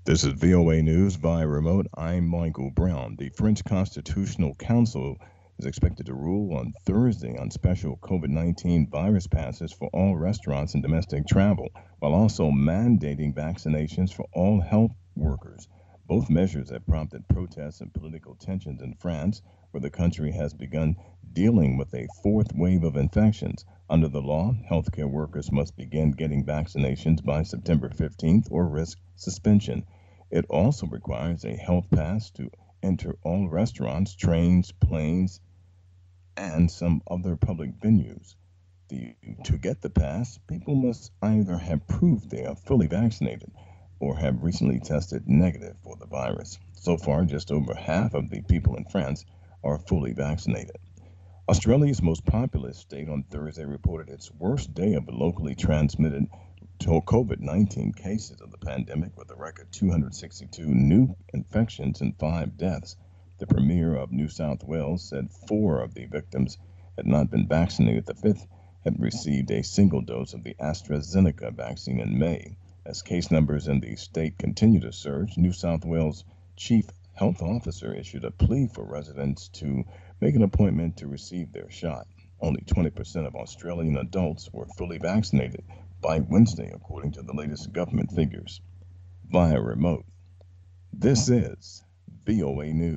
This is VOA News by remote. I'm Michael Brown. The French Constitutional Council is expected to rule on Thursday on special COVID 19 virus passes for all restaurants and domestic travel, while also mandating vaccinations for all health workers. Both measures have prompted protests and political tensions in France, where the country has begun dealing with a fourth wave of infections. Under the law, healthcare workers must begin getting vaccinations by September 15th or risk suspension. It also requires a health pass to enter all restaurants, trains, planes, and some other public venues. To get the pass, people must either have proof they are fully vaccinated or have recently tested negative for the virus. So far, just over half of the people in France are fully vaccinated. Australia's most populous state on Thursday reported its worst day of locally transmitted COVID 19 cases of the pandemic with a record 262 new infections and 5 deaths. The Premier of New South Wales said four of the victims had not been vaccinated. The fifth had received a single dose of the AstraZeneca vaccine in May. As case numbers in the state continue to surge, New South Wales Chief Health Officer issued a plea for residents to make an appointment to receive their shot. Only 20% of Australian adults were fully vaccinated by Wednesday, according to the latest government figures. Via remote, this is VOA News.